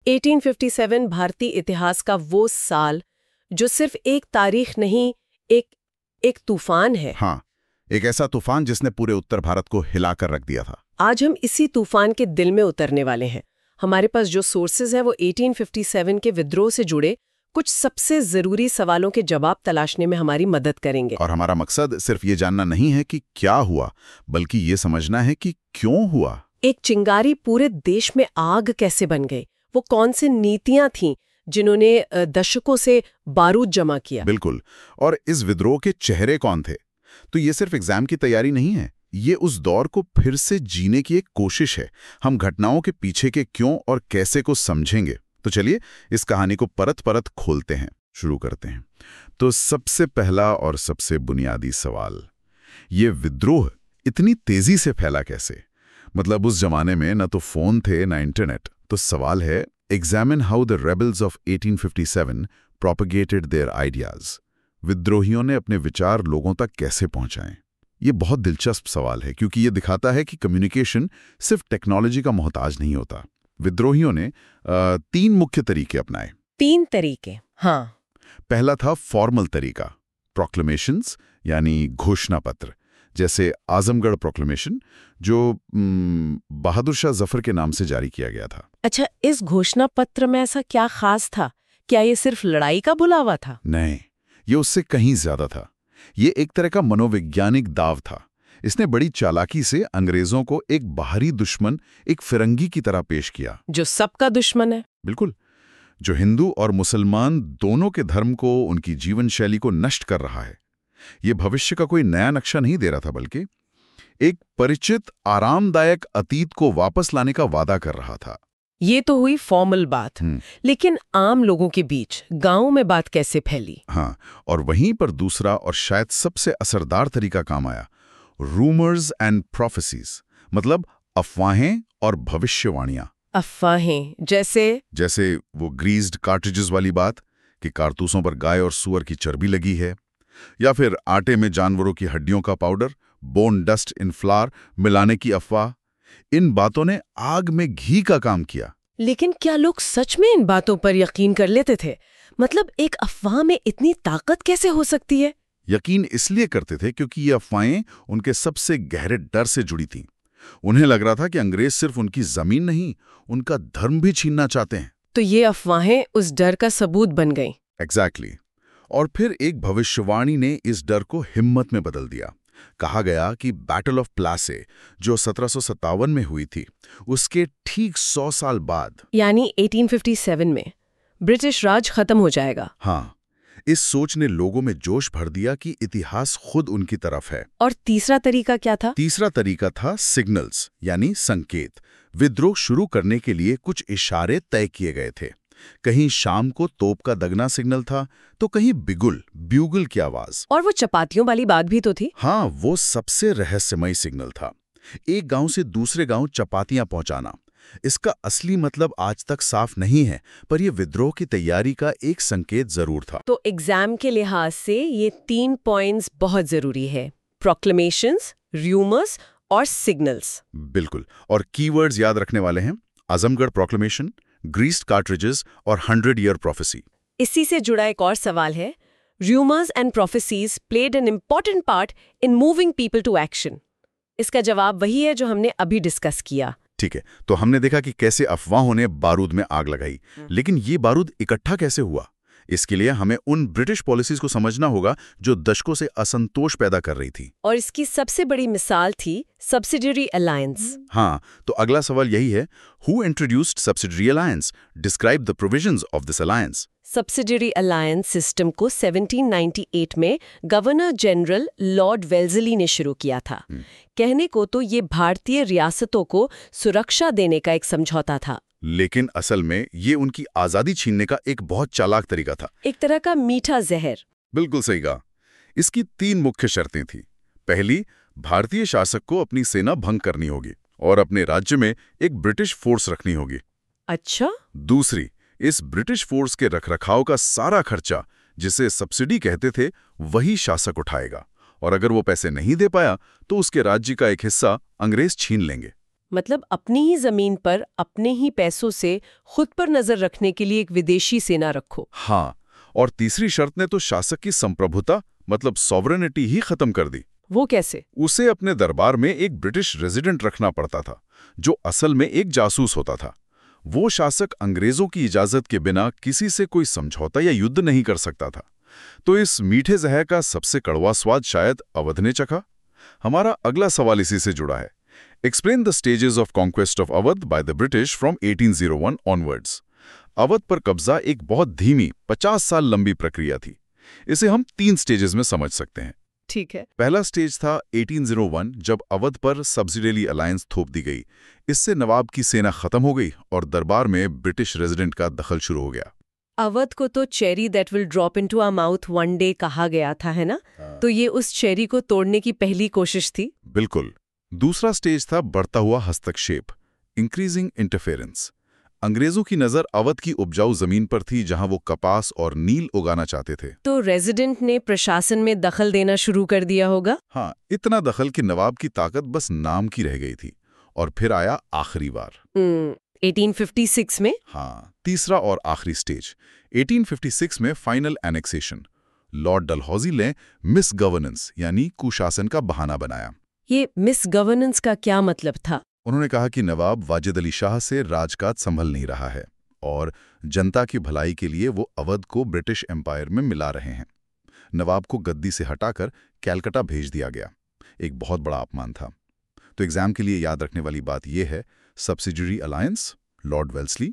1857 भारतीय इतिहास का वो साल जो सिर्फ एक तारीख नहीं, एक तूफान है। हाँ, एक ऐसा तूफान जिसने पूरे उत्तर भारत को हिलाकर रख दिया था। आज हम इसी तूफान के दिल में उतरने वाले हैं। हमारे पास जो सोर्सेज है वो 1857 के विद्रोह से जुड़े कुछ सबसे जरूरी सवालों के जवाब तलाशने में हमारी मदद करेंगे। और हमारा मकसद सिर्फ ये जानना नहीं है कि क्या हुआ, बल्कि ये समझना है कि क्यों हुआ। एक चिंगारी पूरे देश में आग कैसे बन गई, वो कौन सी नीतियां थीं जिन्होंने दशकों से बारूद जमा किया। बिल्कुल। और इस विद्रोह के चेहरे कौन थे। तो ये सिर्फ एग्जाम की तैयारी नहीं है, ये उस दौर को फिर से जीने की एक कोशिश है। हम घटनाओं के पीछे के क्यों और कैसे को समझेंगे। तो चलिए इस कहानी को परत परत खोलते हैं, शुरू करते हैं। तो सबसे पहला और सबसे बुनियादी सवाल, ये विद्रोह इतनी तेजी से फैला कैसे। मतलब उस जमाने में न तो फोन थे न इंटरनेट। तो सवाल है, examine how the rebels of 1857 propagated their ideas. विद्रोहियों ने अपने विचार लोगों तक कैसे पहुंचाएं। ये बहुत दिलचस्प सवाल है, क्योंकि ये दिखाता है कि कम्युनिकेशन सिर्फ टेक्नोलॉजी का मोहताज नहीं होता। विद्रोहियों ने 3 मुख्य तरीके अपनाए। 3 तरीके, हाँ। पहला था फॉर्मल तरीका, प्रोक्लेमेशंस यानी घोषणा पत्र, जैसे आजमगढ़ प्रोक्लेमेशन जो बहादुर शाह जफर के नाम से जारी किया गया था। अच्छा, इस घोषणा पत्र में ऐसा क्या खास था? क्या ये सिर्फ लड़ाई का बुलावा था? नहीं, ये उससे कहीं ज्यादा था। ये एक तरह का मनोवैज्ञानिक दाव था। इसने बड़ी चालाकी से अंग्रेजों को एक बाहरी दुश्मन, एक फिरंगी की तरह पेश किया, जो सबका दुश्मन है। बिल्कुल, जो हिंदू और मुसलमान दोनों के धर्म को, उनकी जीवन शैली को नष्ट कर रहा है। ये भविष्य का कोई नया नक्शा नहीं दे रहा था, बल्कि एक परिचित आरामदायक अतीत को वापस लाने का वादा कर रहा था। ये तो हुई फॉर्मल बात, लेकिन आम लोगों के बीच, गांव में बात कैसे फैली? हाँ, और वहीं पर दूसरा और शायद सबसे असरदार तरीका काम आया, रूमर्स एंड प्रोफेसीज, मतलब अफवाहें और भविष्यवाणियां। अफवाहें जैसे वो ग्रीज्ड कार्ट्रिजेस वाली बात कि कारतूसों पर गाय और सूअर की चर्बी लगी है, या फिर आटे में जानवरों की हड्डियों का powder, bone dust in flour मिलाने की अफवाह। इन बातों ने आग में घी का काम किया। लेकिन क्या लोग सच में इन बातों पर यकीन कर लेते थे? मतलब एक अफवाह में इतनी ताकत कैसे हो सकती है? यकीन इसलिए करते थे क्योंकि ये अफवाहें उनके सबसे गहरे डर से जुड़ी थीं। उन्हें लग रहा था कि अंग्रेज सिर्फ उनकी जमीन नहीं, उनका धर्म भी छीनना चाहते हैं। तो ये अफवाहें उस डर का सबूत बन गईं। एग्जैक्टली। और फिर एक भविष्यवाणी ने इस डर को हिम्मत में बदल दिया। कहा गया कि बैटल ऑफ प्लासे, जो 1757 में हुई थी, उसके ठीक 100 साल बाद, यानी 1857 में, ब्रिटिश राज खत्म हो जाएगा। हाँ, इस सोच ने लोगों में जोश भर दिया कि इतिहास खुद उनकी तरफ है। और तीसरा तरीका क्या था? तीसरा तरीका था सिग्नल्स, यानी संकेत। विद्रोह शुरू करने के लिए कुछ इशारे तय किए गए थे। कहीं शाम को तोप का दगना सिग्नल था, तो कहीं ब्यूगल की आवाज। और वो चपातियों वाली बात भी तो थी। हाँ, वो सबसे रहस्यमयी सिग्नल था। एक गांव से दूसरे गांव चपातियां पहुंचाना। इसका असली मतलब आज तक साफ नहीं है, पर यह विद्रोह की तैयारी का एक संकेत जरूर था। तो एग्जाम के लिहाज से ये 3 पॉइंट्स बहुत जरूरी है, प्रोक्लेमेशंस, रूमर्स और सिग्नल्स। बिल्कुल, और कीवर्ड्स याद रखने वाले हैं, आजमगढ़ प्रोक्लेमेशन, ग्रीस्ड कार्ट्रिजेस और 100 ईयर प्रोफेसी। इसी से जुड़ा एक और सवाल है, rumours and prophecies played an important part in moving people to action. इसका जवाब वही है जो हमने अभी डिस्कस किया। ठीक है, तो हमने देखा कि कैसे अफवाहों ने बारूद में आग लगाई, लेकिन ये बारूद इकट्ठा कैसे हुआ। इसके लिए हमें उन ब्रिटिश पॉलिसीज को समझना होगा जो दशकों से असंतोष पैदा कर रही थी। और इसकी सबसे बड़ी मिसाल थी सब्सिडियरी अलायंस। हाँ, तो अगला सवाल यही है, who introduced subsidiary alliance, describe the provisions of this alliance. Subsidiary alliance system को 1798 में गवर्नर जनरल लॉर्ड वेल्जली ने शुरू किया था। कहने को तो ये भारतीय रियासतों को सुरक्षा देने का एक समझौता था, लेकिन असल में ये उनकी आजादी छीनने का एक बहुत चालाक तरीका था, एक तरह का मीठा जहर। बिल्कुल सही कहा। इसकी 3 मुख्य शर्तें थीं। पहली, भारतीय शासक को अपनी सेना भंग करनी होगी और अपने राज्य में एक ब्रिटिश फोर्स रखनी होगी। अच्छा। दूसरी, इस ब्रिटिश फोर्स के रखरखाव का सारा खर्चा, जिसे सब्सिडी कहते थे, वही शासक उठाएगा, और अगर वो पैसे नहीं दे पाया तो उसके राज्य का एक हिस्सा अंग्रेज छीन लेंगे। मतलब अपनी ही जमीन पर अपने ही पैसों से खुद पर नजर रखने के लिए एक विदेशी सेना रखो। हाँ, और तीसरी शर्त ने तो शासक की संप्रभुता मतलब सॉवरेनिटी ही खत्म कर दी। वो कैसे? उसे अपने दरबार में एक ब्रिटिश रेजिडेंट रखना पड़ता था, जो असल में एक जासूस होता था। वो शासक अंग्रेजों की इजाजत के बिना किसी से कोई समझौता या युद्ध नहीं कर सकता था। तो इस मीठे जहर का सबसे कड़वा स्वाद शायद अवध ने चखा। हमारा अगला सवाल इसी से जुड़ा है। Explain the stages of conquest of Awadh by the British from 1801 onwards. Awadh पर कब्जा एक बहुत धीमी 50 साल लंबी प्रक्रिया थी। इसे हम 3 स्टेजेस में समझ सकते हैं। ठीक है। पहला स्टेज था 1801, जब अवध पर सब्सिडियरी अलायंस थोप दी गई। इससे नवाब की सेना खत्म हो गई और दरबार में ब्रिटिश रेजिडेंट का दखल शुरू हो गया। अवध को तो cherry that will drop into our mouth one day कहा गया था, है ना? तो ये उस चेरी को तोड़ने की पहली कोशिश थी। बिल्कुल। दूसरा स्टेज था बढ़ता हुआ हस्तक्षेप, इंक्रीजिंग इंटरफेरेंस। अंग्रेजों की नजर अवध की उपजाऊ जमीन पर थी, जहां वो कपास और नील उगाना चाहते थे। तो रेजिडेंट ने प्रशासन में दखल देना शुरू कर दिया होगा। हाँ, इतना दखल कि नवाब की ताकत बस नाम की रह गई थी। और फिर आया आखिरी बार 1856 में। हाँ, तीसरा और आखिरी स्टेज 1856 में फाइनल एनेक्सेशन। लॉर्ड डलहौजी ने मिस गवर्नेंस यानी कुशासन का बहाना बनाया। ये मिस गवर्नेंस का क्या मतलब था? उन्होंने कहा कि नवाब वाजिद अली शाह से राजकाज संभल नहीं रहा है और जनता की भलाई के लिए वो अवध को ब्रिटिश एम्पायर में मिला रहे हैं। नवाब को गद्दी से हटाकर कैलकाटा भेज दिया गया। एक बहुत बड़ा अपमान था। तो एग्जाम के लिए याद रखने वाली बात यह है, सब्सिडियरी अलायंस लॉर्ड वेल्सली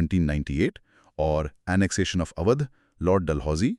1798 और annexation of Awadh Lord Dalhousie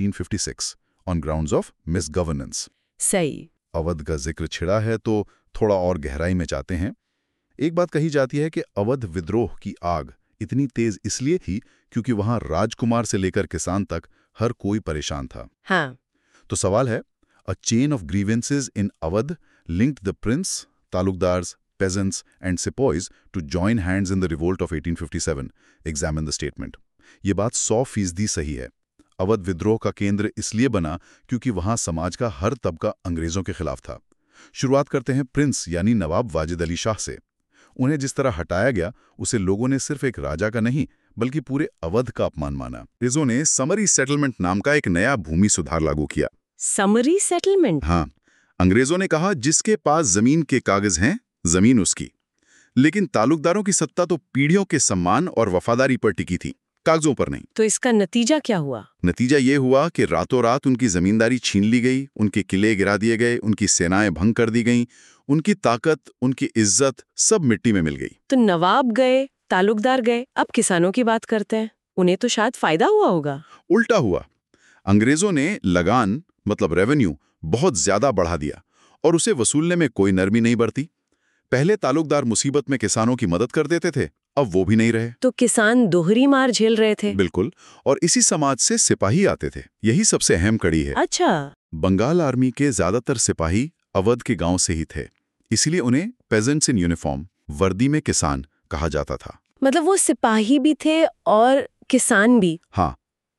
1856 on grounds of misgovernance. सही। अवध का जिक्र छिड़ा है तो थोड़ा और गहराई में जाते हैं। एक बात कही जाती है कि अवध विद्रोह की आग इतनी तेज इसलिए थी क्योंकि वहां राजकुमार से लेकर किसान तक हर कोई परेशान था। हाँ। तो सवाल है, a chain of grievances in Awadh linked the prince, taluqdars, peasants and sepoys to join hands in the revolt of 1857. Examine the statement. ये बात 100% सही है। अवध विद्रोह का केंद्र इसलिए बना क्योंकि वहां समाज का हर तबका अंग्रेजों के खिलाफ था। शुरुआत करते हैं प्रिंस यानी नवाब वाजिद अली शाह से। उन्हें जिस तरह हटाया गया उसे लोगों ने सिर्फ एक राजा का नहीं बल्कि पूरे अवध का अपमान माना। अंग्रेजों ने समरी सेटलमेंट नाम का एक नया भूमि सुधार लागू किया। Summary settlement? हाँ, अंग्रेजों ने कहा जिसके पास जमीन के कागज हैं जमीन उसकी। लेकिन तालुकदारों की सत्ता तो पीढ़ियों के सम्मान और वफादारी पर टिकी थी, कागजों पर नहीं। तो इसका नतीजा क्या हुआ? नतीजा ये हुआ कि रातों रात उनकी जमींदारी छीन ली गई, उनके किले गिरा दिए गए, उनकी सेनाएं भंग कर दी गईं, उनकी ताकत, उनकी इज्जत सब मिट्टी में मिल गई। तो नवाब गए, तालुकदार गए, अब किसानों की बात करते हैं। उन्हें तो शायद फायदा हुआ होगा। उल्टा हुआ। अंग्रेजों ने लगान मतलब रेवेन्यू बहुत ज्यादा बढ़ा दिया और उसे वसूलने में कोई नरमी नहीं बरती। पहले तालुकदार मुसीबत में किसानों की मदद कर देते थे, अब वो भी नहीं रहे। तो किसान दोहरी मार झेल रहे थे। बिल्कुल। और इसी समाज से सिपाही आते थे। यही सबसे अहम कड़ी है। अच्छा। बंगाल आर्मी के ज्यादातर सिपाही अवध के गांव से ही थे, इसलिए उन्हें पेजेंट्स इन यूनिफॉर्म वर्दी में किसान कहा जाता था। मतलब वो सिपाही भी थे और किसान भी। हाँ,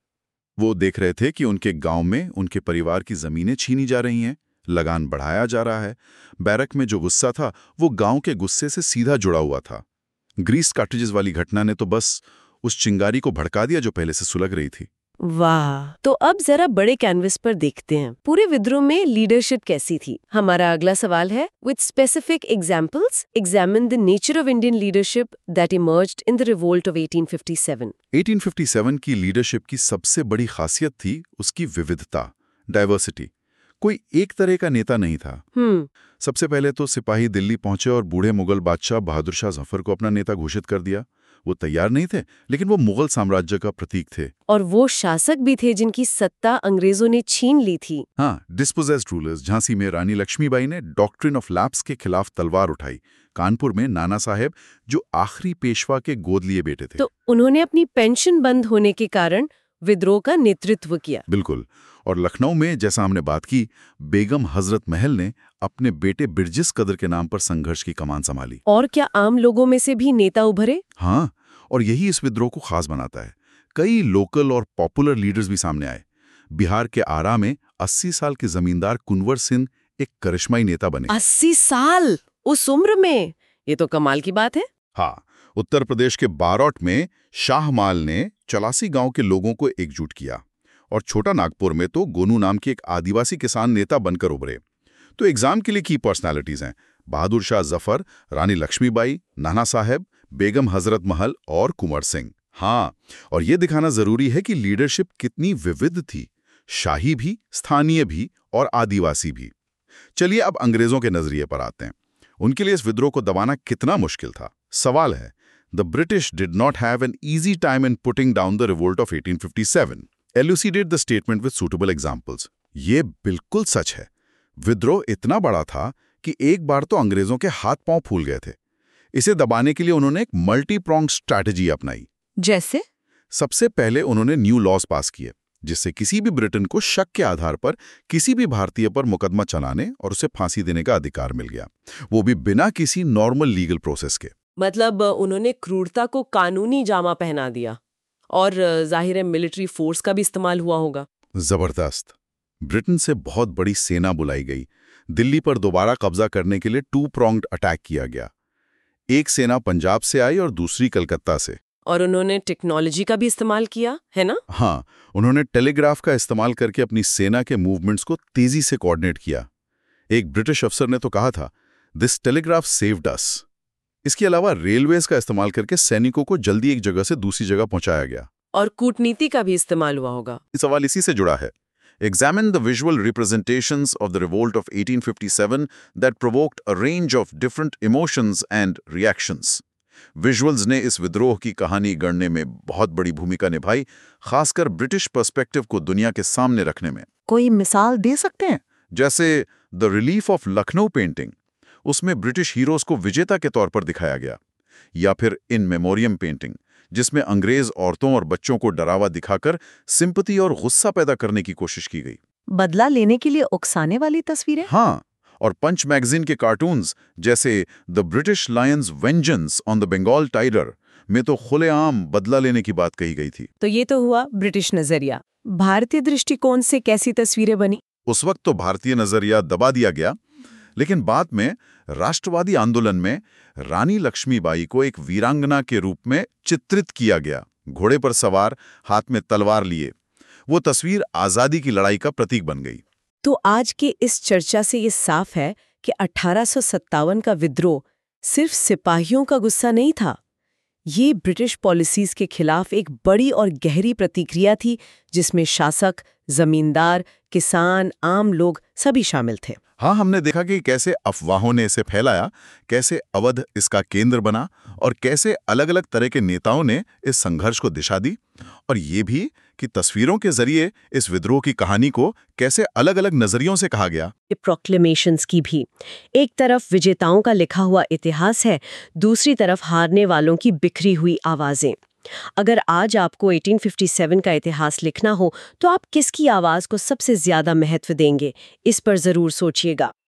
वो देख रहे थे कि उनके गांव में उनके परिवार की जमीनें छीनी जा रही हैं, लगान बढ़ाया जा रहा है। बैरक में जो गुस्सा था वो गांव के गुस्से से सीधा जुड़ा हुआ था। ग्रीस कार्ट्रिजेस वाली घटना ने तो बस उस चिंगारी को भड़का दिया जो पहले से सुलग रही थी। वाह। तो अब जरा बड़े कैनवस पर देखते हैं पूरे विद्रोह में लीडरशिप कैसी थी। हमारा अगला सवाल है, with specific examples examine the nature of Indian leadership that emerged in the revolt of 1857। 1857 की लीडरशिप की सबसे बड़ी खासियत थी उसकी विविधता, डाइवर्सिटी। कोई एक तरह का नेता नहीं था। सबसे पहले तो सिपाही दिल्ली पहुंचे और बूढ़े मुगल बादशाह बहादुर शाह जफर को अपना नेता घोषित कर दिया। वो तैयार नहीं थे, लेकिन वो मुगल साम्राज्य का प्रतीक थे। और वो शासक भी थे जिनकी सत्ता अंग्रेजों ने छीन ली थी। हाँ, डिस्पोजेस्ड रूलर्स। झांसी में रानी लक्ष्मीबाई ने डॉक्ट्रिन ऑफ लैप्स के खिलाफ तलवार उठाई। कानपुर में नाना साहेब जो आखिरी पेशवा के गोद लिए बेटे थे। तो उन्होंने अपनी पेंशन बंद होने के कारण विद्रोह का नेतृत्व किया। बिल्कुल। और लखनऊ में जैसा हमने बात की, बेगम हजरत महल ने अपने बेटे बिरजिस कदर के नाम पर संघर्ष की कमान संभाली। और क्या आम लोगों में से भी नेता उभरे? हाँ, और यही इस विद्रोह को खास बनाता है। कई लोकल और पॉपुलर लीडर्स भी सामने आए। बिहार के आरा में 80 साल के जमींदार कुंवर सिंह एक करिश्माई नेता बने। 80 साल उस उम्र में? ये तो कमाल की बात है। हाँ, उत्तर प्रदेश के बारोट में शाहमाल ने 84 गांव के लोगों को एकजुट किया और छोटा नागपुर में तो गोनू नाम की एक आदिवासी किसान नेता बनकर उभरे। तो एग्जाम के लिए की पर्सनालिटीज हैं बहादुर शाह जफर, रानी लक्ष्मीबाई, नाना साहेब, बेगम हजरत महल और कुंवर सिंह। हाँ, और ये दिखाना जरूरी है कि लीडरशिप कितनी विविध थी, शाही भी, स्थानीय भी और आदिवासी भी। चलिए अब अंग्रेजों के नजरिए पर आते हैं। उनके लिए इस विद्रोह को दबाना कितना मुश्किल था। सवाल है, the British did not have an easy time in putting down the revolt of 1857। Elucidate the statement with suitable examples. ये बिल्कुल सच है। विद्रोह इतना बड़ा था कि एक बार तो अंग्रेजों के हाथ पांव फूल गए थे। इसे दबाने के लिए उन्होंने एक मल्टी प्रोंग स्ट्रैटेजी अपनाई। जैसे? सबसे पहले उन्होंने न्यू लॉज पास किए, जिससे किसी भी ब्रिटेन को शक के आधार पर किसी भी भारतीय पर मुकदमा चलाने और उसे फांसी देने का अधिकार मिल गया, वो भी बिना किसी नॉर्मल लीगल प्रोसेस के। मतलब उन्होंने क्रूरता को कानूनी जामा पहना दिया और जाहिर है मिलिट्री फोर्स का भी इस्तेमाल हुआ होगा। जबरदस्त। ब्रिटेन से बहुत बड़ी सेना बुलाई गई। दिल्ली पर दोबारा कब्जा करने के लिए 2 प्रोंग्ड अटैक किया गया। एक सेना पंजाब से आई और दूसरी कलकत्ता से। और उन्होंने टेक्नोलॉजी का भी इस्तेमाल किया, है ना? हाँ, उन्होंने टेलीग्राफ का इस्तेमाल करके अपनी सेना के मूवमेंट्स को तेजी से कोऑर्डिनेट किया। एक ब्रिटिश अफसर ने तो कहा था, दिस टेलीग्राफ सेव्ड अस। इसके अलावा रेलवेज का इस्तेमाल करके सैनिकों को जल्दी एक जगह से दूसरी जगह पहुंचाया गया। और कूटनीति का भी इस्तेमाल हुआ होगा। सवाल इसी से जुड़ा है। Examine the visual representations of the revolt of 1857 that provoked a range of different emotions and reactions. Visuals ने इस विद्रोह की कहानी गढ़ने में बहुत बड़ी भूमिका निभाई, खासकर ब्रिटिश पर्सपेक्टिव को दुनिया के सामने रखने में। कोई मिसाल दे सकते हैं? जैसे the relief of Lucknow painting, उसमें ब्रिटिश हीरोज को विजेता के तौर पर दिखाया गया। या फिर इन मेमोरियम पेंटिंग, जिसमें अंग्रेज औरतों और बच्चों को डरावा दिखाकर सिंपैथी और गुस्सा पैदा करने की कोशिश की गई। बदला लेने के लिए उकसाने वाली तस्वीरें? हाँ, और पंच मैगजीन के कार्टून्स जैसे the British lion's vengeance on the Bengal tiger में तो खुलेआम बदला लेने की बात कही गई थी। तो ये तो हुआ ब्रिटिश नजरिया। भारतीय दृष्टिकोण से कैसी तस्वीरें बनी? उस वक्त तो भारतीय नजरिया दबा दिया गया, लेकिन बाद में राष्ट्रवादी आंदोलन में रानी लक्ष्मीबाई को एक वीरांगना के रूप में चित्रित किया गया, घोड़े पर सवार, हाथ में तलवार लिए। वो तस्वीर आजादी की लड़ाई का प्रतीक बन गई। तो आज के इस चर्चा से ये साफ है कि 1857 का विद्रोह सिर्फ सिपाहियों का गुस्सा नहीं था। ये ब्रिटिश पॉलिसीज के खिलाफ एक बड़ी और गहरी प्रतिक्रिया थी, जिसमें शासक, जमींदार, किसान, आम लोग सभी शामिल थे। हाँ, हमने देखा कि कैसे अफवाहों ने इसे फैलाया, कैसे अवध इसका केंद्र बना और कैसे अलग अलग तरह के नेताओं ने इस संघर्ष को दिशा दी, और ये भी कि तस्वीरों के जरिए इस विद्रोह की कहानी को कैसे अलग अलग नजरियों से कहा गया। प्रोक्लेमेशंस की भी एक तरफ विजेताओं का लिखा हुआ इतिहास है, दूसरी तरफ हारने वालों की बिखरी हुई आवाजें। अगर आज आपको 1857 का इतिहास लिखना हो तो आप किसकी आवाज को सबसे ज्यादा महत्व देंगे? इस पर जरूर सोचिएगा।